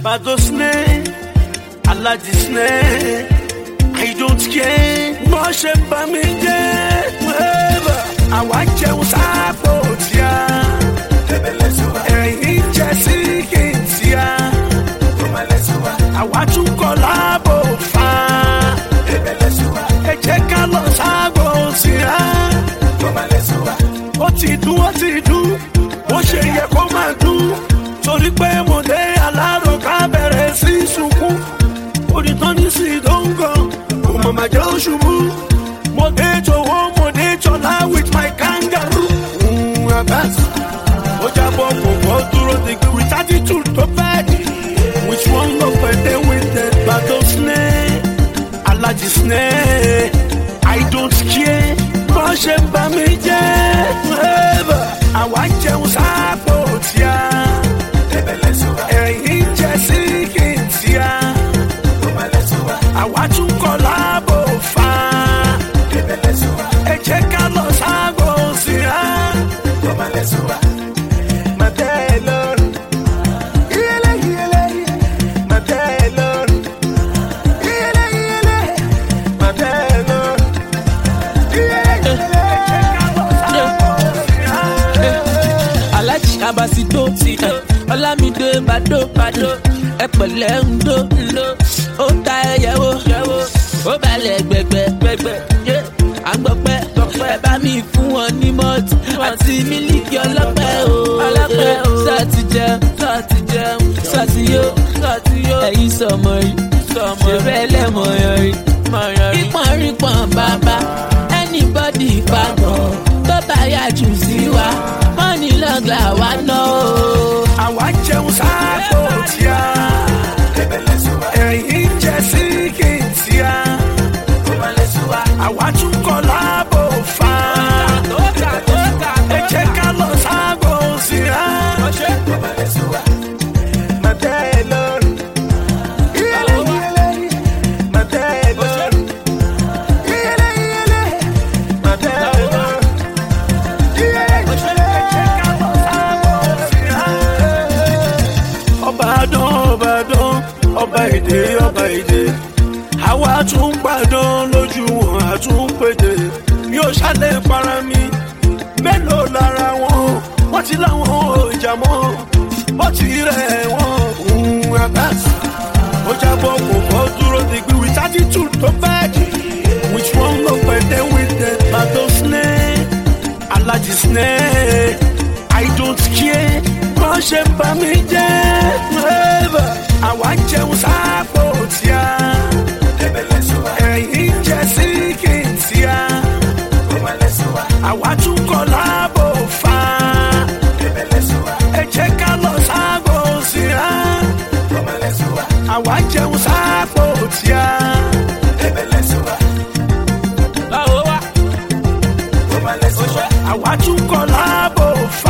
Badosne, Aladisne, I don't care. Moshe Bamide, I want you support ya. Hey, Jesse Kinsia, I want to collabo fa. Hey, check out Los Agosia. What he do, what she come and do. Torí pé mo dé alárò ká bẹ̀rẹ̀ sí sunkún. Onítàn ní sí dóńgàn, kò mọ̀ máa jẹ́ òṣùbù. Mo dé jọ̀wọ́, mo dé jọ̀lá with my kangaroo. Abas, ó jábọ̀ kò bọ́ dúró digbí with attitude tó bad. Which one lọ pẹ̀lẹ́ with the Badosne, Aladisne, I don't care. Bọ́ ṣe ń bá mi jẹ́, àwa jẹun sáàpò tíá. Hey, Jesse Kinsia, I want to collabo fa. Hey, check out Los Agosia. Madelon, Madelon, Madelon. Alaji Abasito, Olamide Bado, ẹ pẹ̀lẹ́ ndo, ó ta ẹyẹwò, ó balẹ̀ gbẹ̀gbẹ̀, àgbọ̀pẹ́, ẹ bá mi fún wọn ní mọ́tì, àti mílíkì ọlọ́pẹ́ o, sọ́ọ̀tì jẹun, ẹ̀yin sọmọ yìí, ṣẹ̀fẹ̀ lẹ́mọ̀ yọrí, rípọ̀n bàbá, anybody fagbọ̀n, tó bá yà jù sí wa, money lọ́gla wa ná o. Àwa jẹun sáàpò tíá. Ẹ̀yin Jesse Kinsia. Àwa tún collabo fa. Ẹ jẹ́ ká lọ sáàgò síra. Madelon. Madelon. Madelon. Ọba èdè, àwa tún gbàdán lójú wọn àtún péde. Mi ò ṣàlẹ̀ para mi, mélòó lára wọn, wọ́n ti láwọn ìjà mọ́, bó ti rẹ̀ wọ́n. Abas, ó jábọ̀ kò bọ́ dúró digbí with attitude tó bad. Which one ló pẹ̀lẹ́ with the Badosne, Aladisne, I don't care. Bọ́ ṣe ń bá mi jẹ́, àwa jẹun sáàpò tíá. Ẹ̀yin Jesse Kinsia, àwa tún collabo fa. Ẹ jẹ́ ká lọ sáàgò síra. Àwa jẹun sáàpò tíá. Àwa tún collabo fa.